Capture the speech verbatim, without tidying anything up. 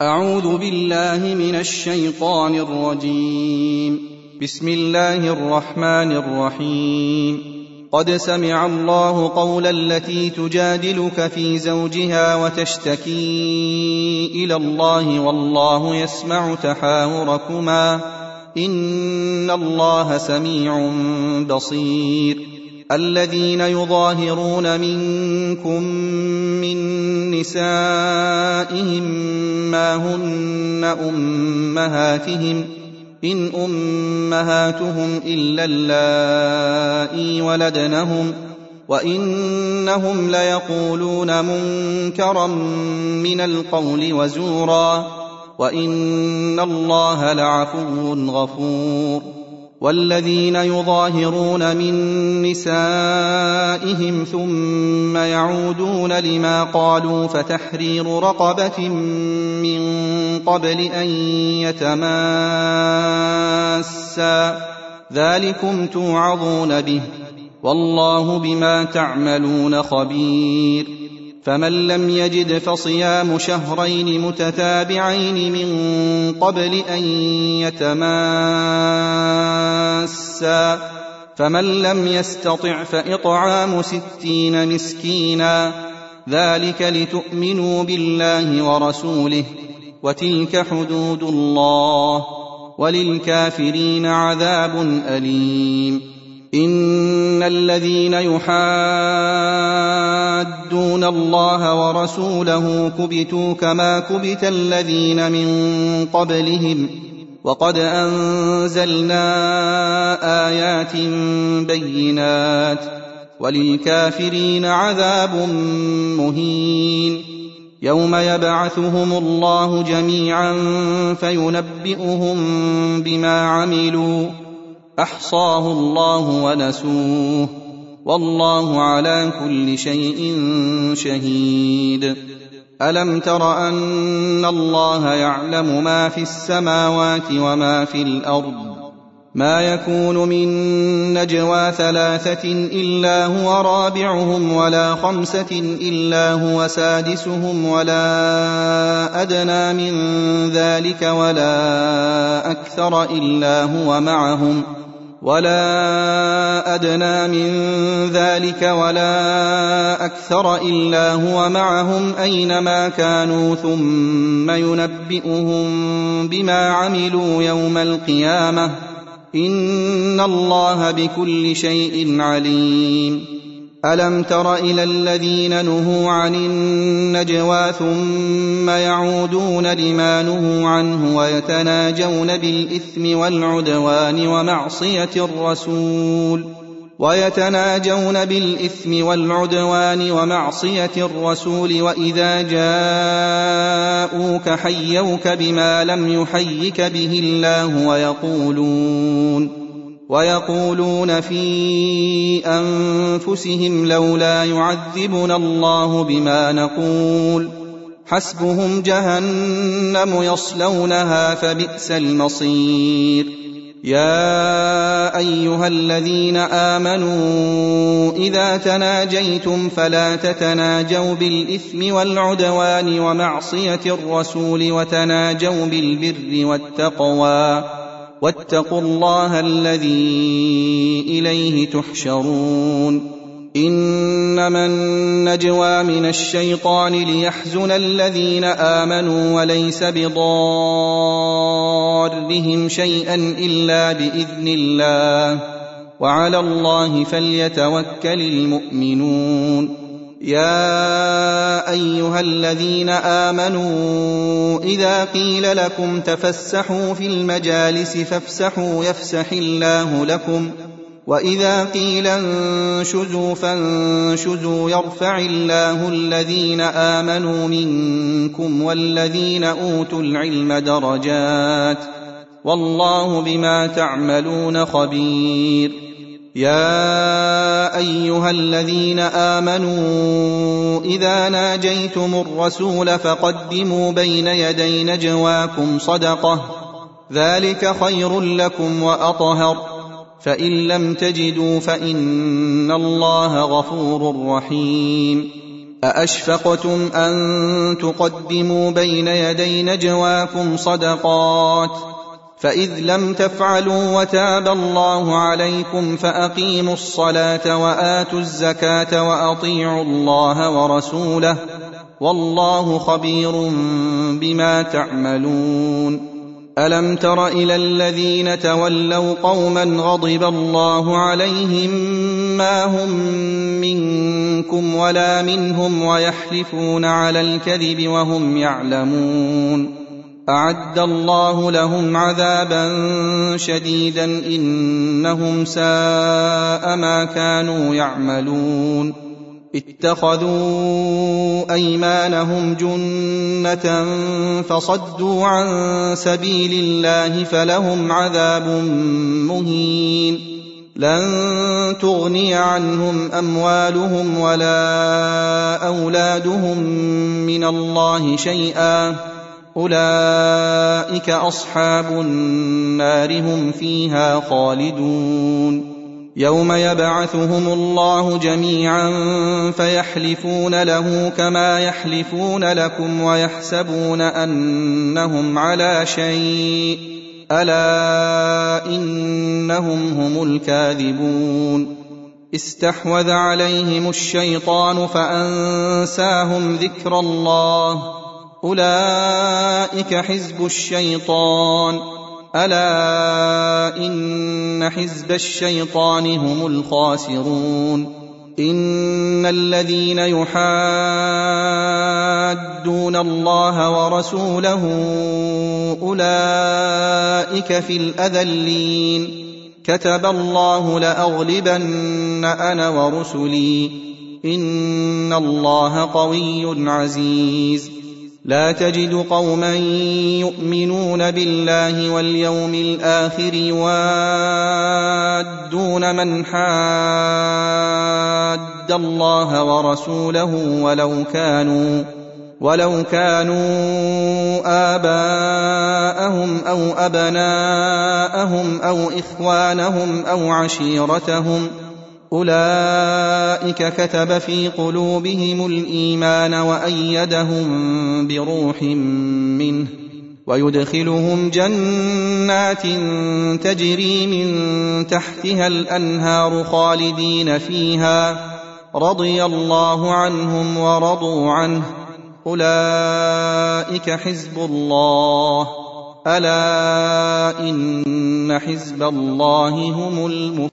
أعوذ بالله من الشيطان الرجيم. بسم الله الرحمن الرحيم. قد سمع الله قول التي تجادلك في زوجها وتشتكي إلى الله والله يسمع تحاوركما إن الله سميع بصير. الذين يظاهرون منكم من نسائهم ما هن أمهاتهم إن أمهاتهم إلا اللائي ولدنهم وإنهم ليقولون منكرا من القول وزورا وإن الله لعفو غفور. والذين يظاهرون من نسائهم ثم يعودون لما قالوا فتحرير رقبة من قبل أن يتماسا ذلكم توعظون به والله بما تعملون خبير. فمن لم يجد فصيام شهرين متتابعين من قبل أن يتماسا فمن لم يستطع فإطعام ستين مسكينا ذلك لتؤمنوا بالله ورسوله وتلك حدود الله وللكافرين عذاب أليم. إن الذين يحادون الله ورسوله كبتوا كما كبت الذين من قبلهم وقد أنزلنا آيات بينات وللكافرين عذاب مهين. يوم يبعثهم الله جميعا فينبئهم بما عملوا أحصاه الله ونسوه والله على كل شيء شهيد. ألم تر أن الله يعلم ما في السماوات وما في الأرض ما يكون من نجوى ثلاثة إلا هو رابعهم ولا خمسة إلا هو سادسهم ولا أدنى من ذلك ولا أكثر إلا هو معهم ولا أدنى من ذلك ولا أكثر إلا هو معهم أينما كانوا ثم ينبئهم بما عملوا يوم القيامة إن الله بكل شيء عليم. ألم تر إلى الذين نهوا عن النجوى ثم يعودون لما نهوا عنه ويتناجون بالإثم والعدوان ومعصية الرسول ويتناجون بالإثم والعدوان ومعصية الرسول وإذا جاءوك حيوك بما لم يحيك به الله ويقولون ويقولون في أنفسهم لولا يعذبنا الله بما نقول حسبهم جهنم يصلونها فبئس المصير. يا أيها الذين آمنوا إذا تناجيتم فلا تتناجوا بالإثم والعدوان ومعصية الرسول وتناجوا بالبر والتقوى واتقوا الله الذي إليه تحشرون. إنما النجوى من الشيطان ليحزن الذين آمنوا وليس بضارهم شيئا إلا بإذن الله وعلى الله فليتوكل المؤمنون. يا أيها الذين آمنوا إذا قيل لكم تفسحوا في المجالس فافسحوا يفسح الله لكم وإذا قيل انشزوا فانشزوا يرفع الله الذين آمنوا منكم والذين أوتوا العلم درجات والله بما تعملون خبير. يا أيها الذين آمنوا إذا ناجيتم الرسول فقدموا بين يدي نجواكم صدقة ذلك خير لكم وأطهر فإن لم تجدوا فإن الله غفور رحيم. أأشفقتم أن تقدموا بين يدي نجواكم صدقات فإذ لم تفعلوا وتاب الله عليكم فأقيموا الصلاة وآتوا الزكاة وأطيعوا الله ورسوله والله خبير بما تعملون. ألم تر إلى الذين تولوا قوما غضب الله عليهم ما هم منكم ولا منهم ويحلفون على الكذب وهم يعلمون أعد الله لهم عذابا شديدا إنهم ساء ما كانوا يعملون. اتخذوا أيمانهم جنة فصدوا عن سبيل الله فلهم عذاب مهين لن تغني عنهم أموالهم ولا أولادهم من الله شيئا أولئك أصحاب النار هم فيها خالدون. يوم يبعثهم الله جميعا فيحلفون له كما يحلفون لكم ويحسبون أنهم على شيء ألا إنهم هم الكاذبون. استحوذ عليهم الشيطان فأنساهم ذكر الله أولئك حزب الشيطان ألا إن حزب الشيطان هم الخاسرون. إن الذين يحادون الله ورسوله أولئك في الأذلين كتب الله لأغلبن أنا ورسلي إن الله قوي عزيز. لا تجد قوما يؤمنون بالله واليوم الآخر يوادون من حاد الله ورسوله ولو كانوا ولو كانوا آباءهم أو أبناءهم أو إخوانهم أو عشيرتهم أولئك كتب في قلوبهم الإيمان وأيدهم بروح منه ويدخلهم جنات تجري من تحتها الأنهار خالدين فيها رضي الله عنهم ورضوا عنه أولئك حزب الله ألا إن حزب الله هم المفلحون.